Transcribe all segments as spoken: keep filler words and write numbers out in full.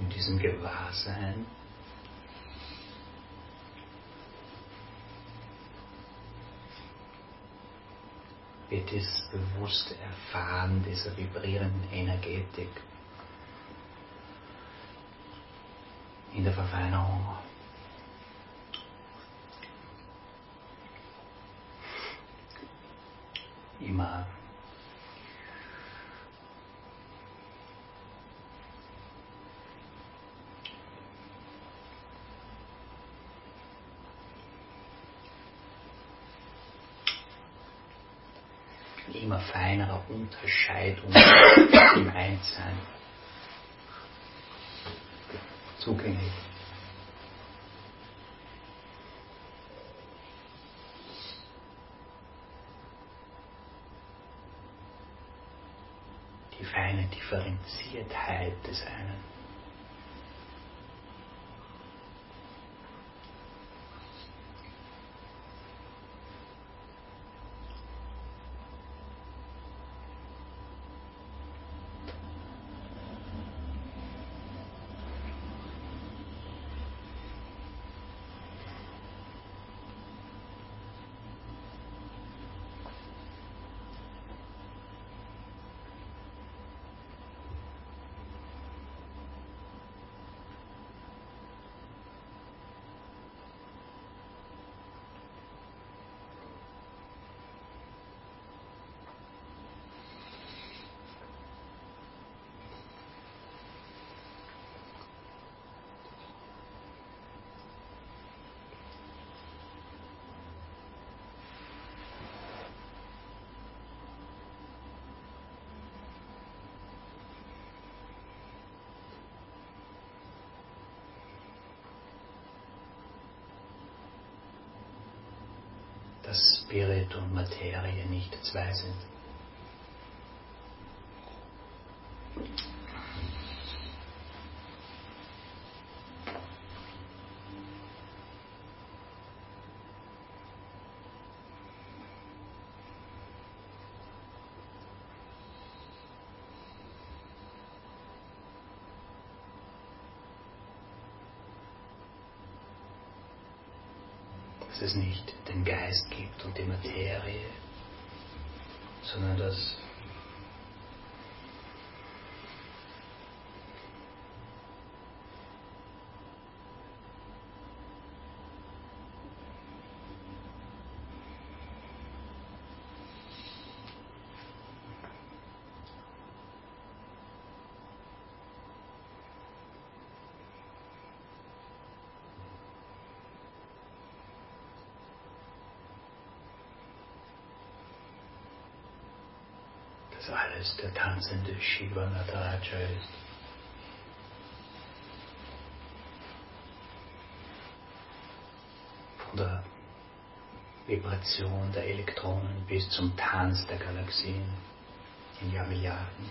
in diesem Gewahrsein. Wird dieses bewusste Erfahren dieser vibrierenden Energetik in der Verfeinerung immer immer feinere Unterscheidung im Einssein zugänglich. Die feine Differenziertheit des einen. Dass Spirit und Materie nicht zwei sind. Dass es nicht den Geist gibt und die Materie, sondern dass dass alles der tanzende Shiva Nataraja ist. Von der Vibration der Elektronen bis zum Tanz der Galaxien in Jahrmilliarden.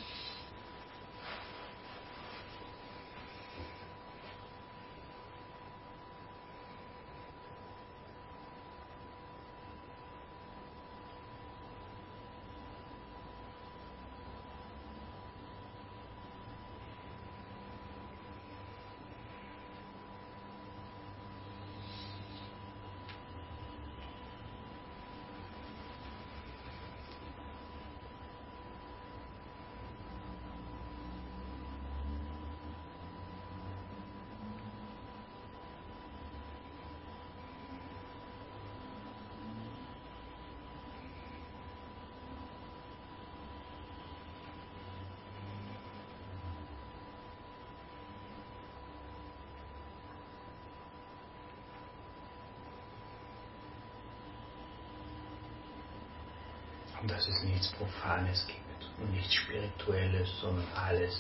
Und dass es nichts Profanes gibt und nichts Spirituelles, sondern alles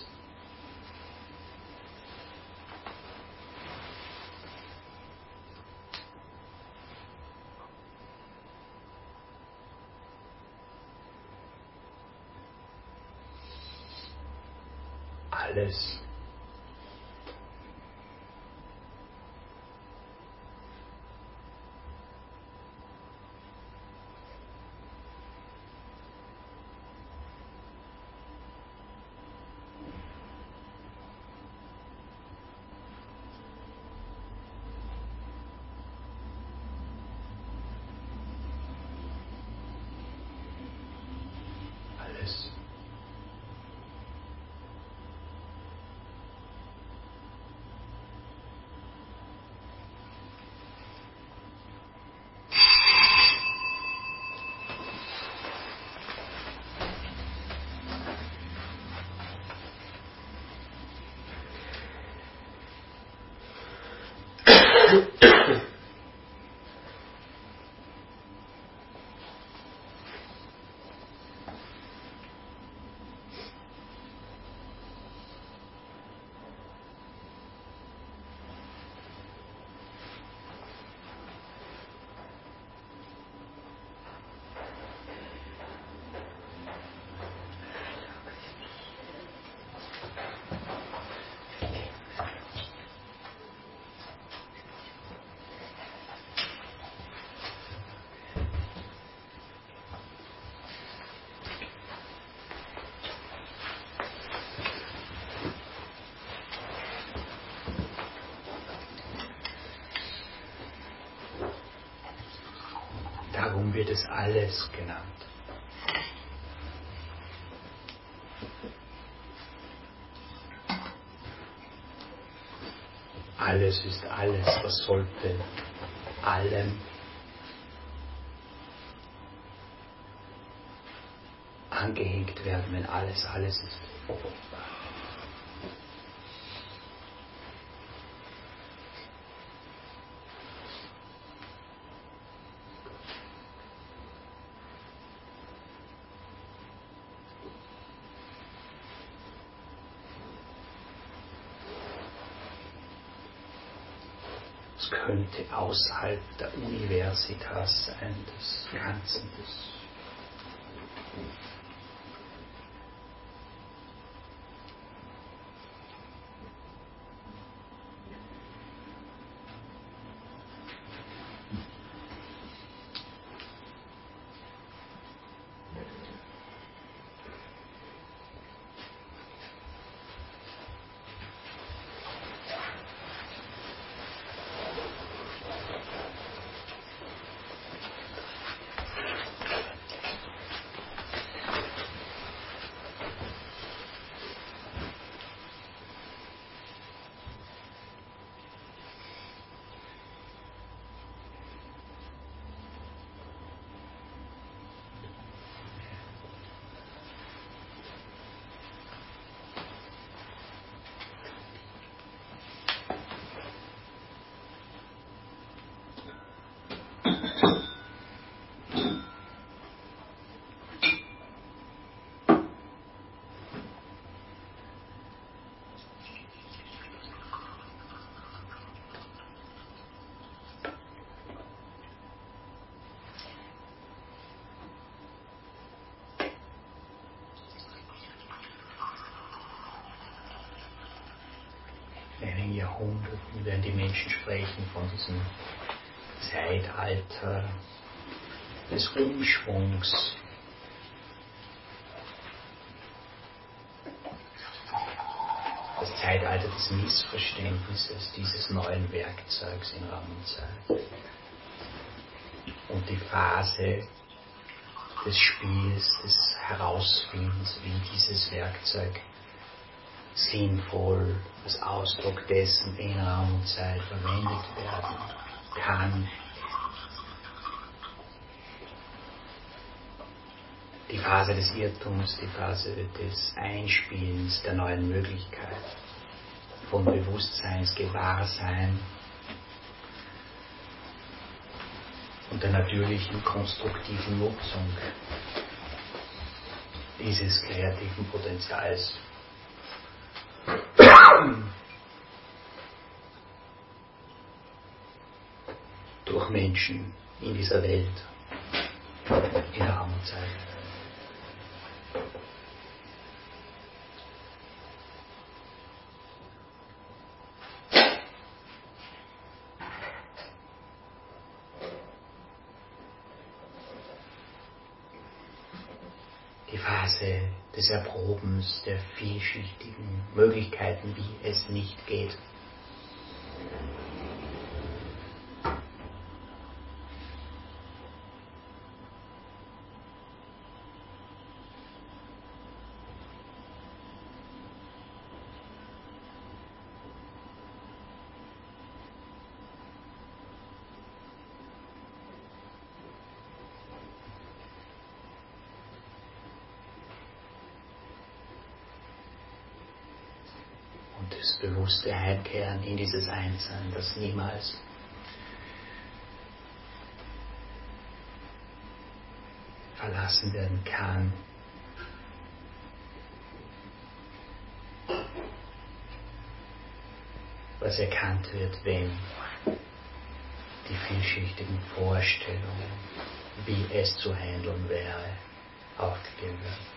alles wird es alles genannt. Alles ist alles, was sollte allem angehängt werden, wenn alles alles ist. Es könnte außerhalb der Universitas sein, des Ganzen, des in einigen Jahrhunderten werden die Menschen sprechen von diesem Zeitalter des Umschwungs. Das Zeitalter des Missverständnisses dieses neuen Werkzeugs in Raum und Zeit. Und die Phase des Spiels, des Herausfindens, wie dieses Werkzeug sinnvoll als Ausdruck dessen in Raum und Zeit verwendet werden kann. Die Phase des Irrtums, die Phase des Einspielens der neuen Möglichkeit, von Bewusstseinsgewahrsein und der natürlichen konstruktiven Nutzung dieses kreativen Potenzials. Durch Menschen in dieser Welt, in der Raum und Zeit. Die Phase des Erprobens der vielschichtigen Möglichkeiten, wie es nicht geht. Das bewusste Heimkehren in dieses Einssein, das niemals verlassen werden kann. Was erkannt wird, wenn die vielschichtigen Vorstellungen, wie es zu handeln wäre, aufgegeben werden.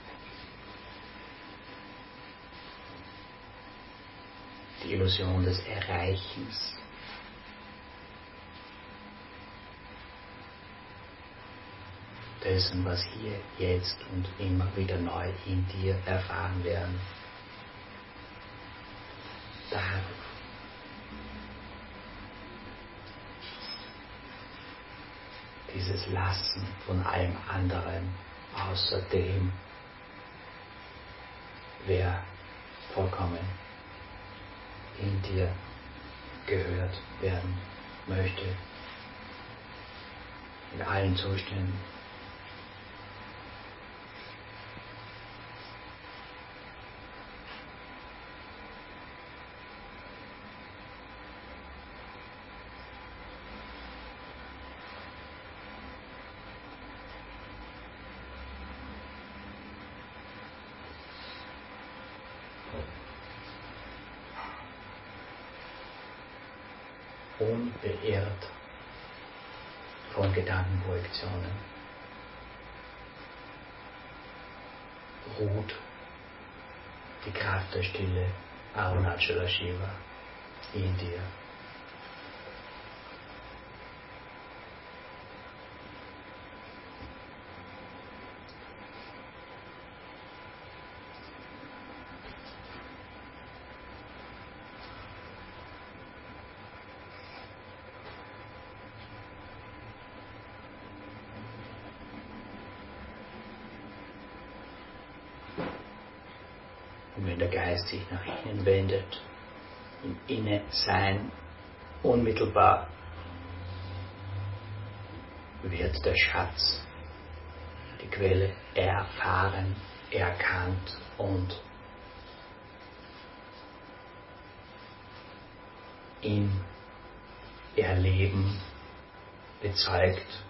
Die Illusion des Erreichens. Dessen, was hier, jetzt und immer wieder neu in dir erfahren werden darf. dieses Lassen von allem anderen, außer dem, wer vollkommen in dir gehört werden möchte, in allen Zuständen. Unbeirrt von Gedankenprojektionen ruht die Kraft der Stille Arunachala Shiva in dir. Und wenn der Geist sich nach innen wendet, im Inne-Sein unmittelbar wird der Schatz, die Quelle erfahren, erkannt und im Erleben bezeugt.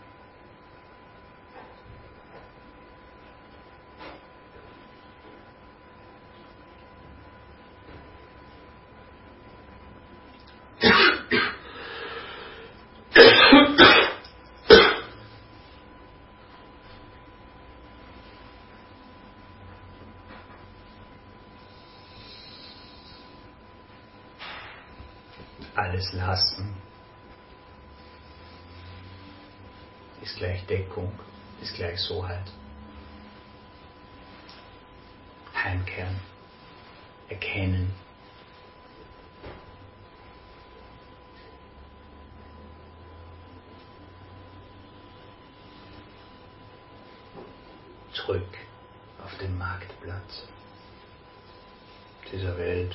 Alles Lassen ist gleich Deckung, ist gleich Soheit. Heimkehren, erkennen. Zurück auf den Marktplatz dieser Welt.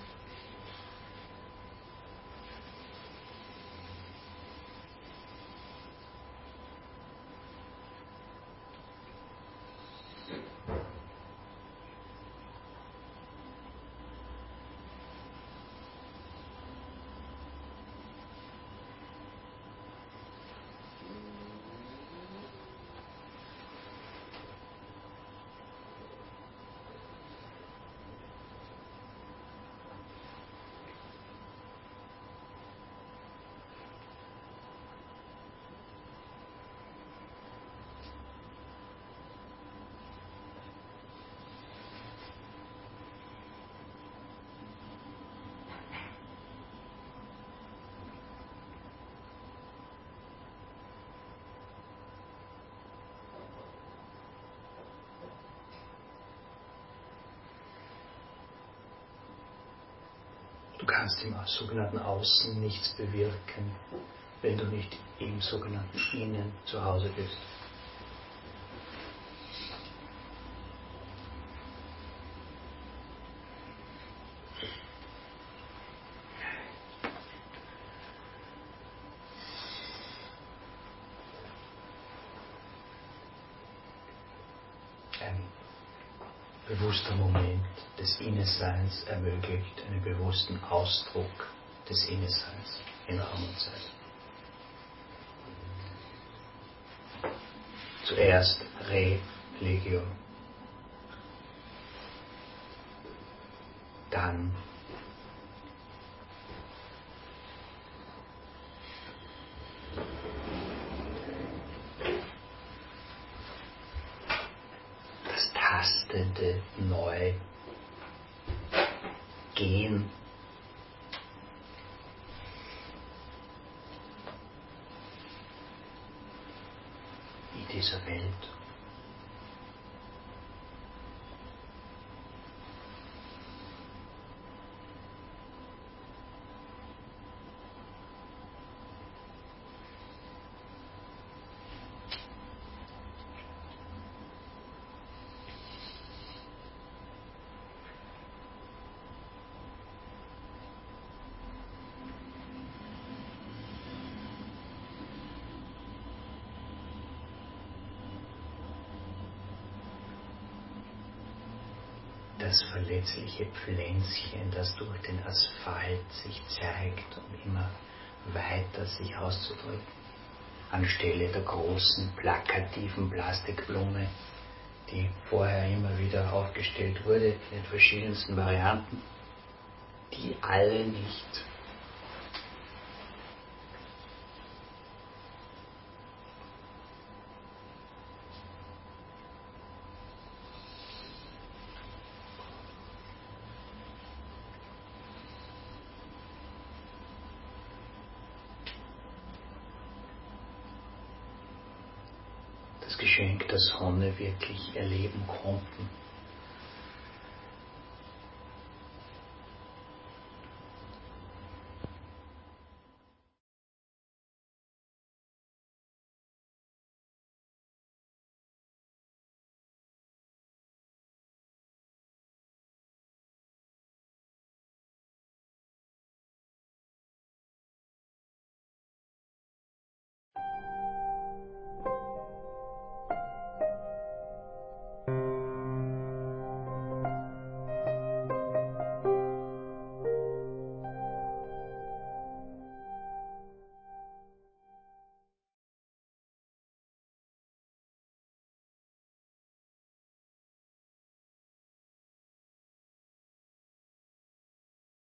Du kannst im sogenannten Außen nichts bewirken, wenn du nicht im sogenannten Innen zu Hause bist. Ein bewusster Moment des Inneseins ermöglicht einen bewussten Ausdruck des Inneseins in Raum und Zeit. Zuerst Re-Legio, dann das tastende Neu Gehen. In dieser Welt. das verletzliche Pflänzchen, das durch den Asphalt sich zeigt, um immer weiter sich auszudrücken, anstelle der großen, plakativen Plastikblume, die vorher immer wieder aufgestellt wurde, in den verschiedensten Varianten, die alle nicht das Geschenk der Sonne wirklich erleben konnten.